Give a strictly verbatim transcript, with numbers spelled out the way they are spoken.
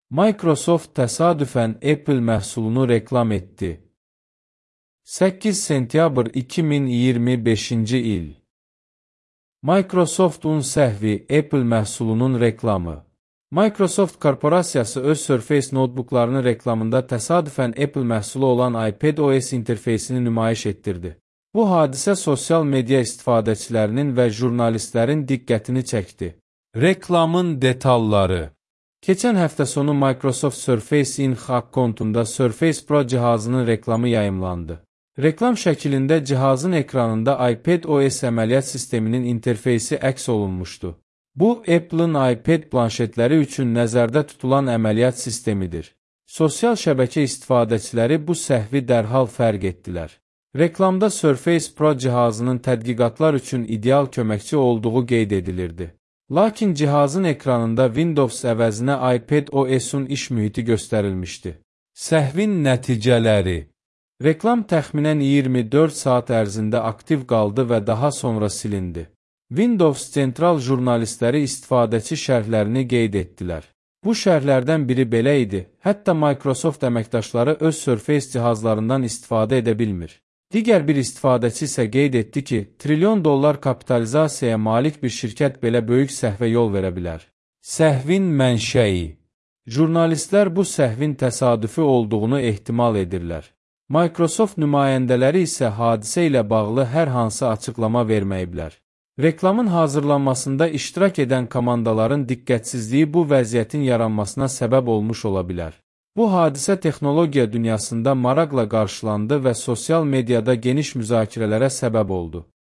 Microsoft təsadüfən Apple məhsulunu reklam etdi. səkkiz sentyabr iki min iyirmi beşinci il. Microsoftun səhvi Apple məhsulunun reklamı. Microsoft korporasiyası öz Surface notebooklarının reklamında təsadüfən Apple məhsulu olan iPadOS interfeysini nümayiş etdirdi. Bu hadisə sosial media istifadəçilərinin və jurnalistlərin diqqətini çəkdi. Reklamın detalları. Keçən həftə sonu Microsoft Surface In akkauntunda Surface Pro cihazının reklamı yayımlandı. Reklam şəklində cihazın ekranında iPadOS əməliyyat sisteminin interfeysi əks olunmuşdu. Bu, Apple'ın iPad planşetləri üçün nəzərdə tutulan əməliyyat sistemidir. Sosial şəbəkə istifadəçiləri bu səhvi dərhal fərq etdilər. Reklamda Surface Pro cihazının tədqiqatlar üçün ideal köməkçi olduğu qeyd edilirdi. Lakin cihazın ekranında Windows əvəzinə iPadOS-un iş mühiti göstərilmişdi. Səhvin nəticələri. Reklam təxminən iyirmi dörd saat ərzində aktiv qaldı və daha sonra silindi. Windows Central jurnalistləri istifadəçi şərhlərini qeyd etdilər. Bu şərhlərdən biri belə idi, hətta Microsoft əməkdaşları öz Surface cihazlarından istifadə edə bilmir. Digər bir istifadəçi isə qeyd etdi ki, trilyon dollar kapitalizasiyaya malik bir şirkət belə böyük səhvə yol verə bilər. Səhvin mənşəyi. Jurnalistlər bu səhvin təsadüfi olduğunu ehtimal edirlər. Microsoft nümayəndələri isə hadisə ilə bağlı hər hansı açıqlama verməyiblər. Reklamın hazırlanmasında iştirak edən komandaların diqqətsizliyi bu vəziyyətin yaranmasına səbəb olmuş ola bilər. Bu hadisə texnologiya dünyasında maraqla qarşılandı və sosial mediada geniş müzakirələrə səbəb oldu.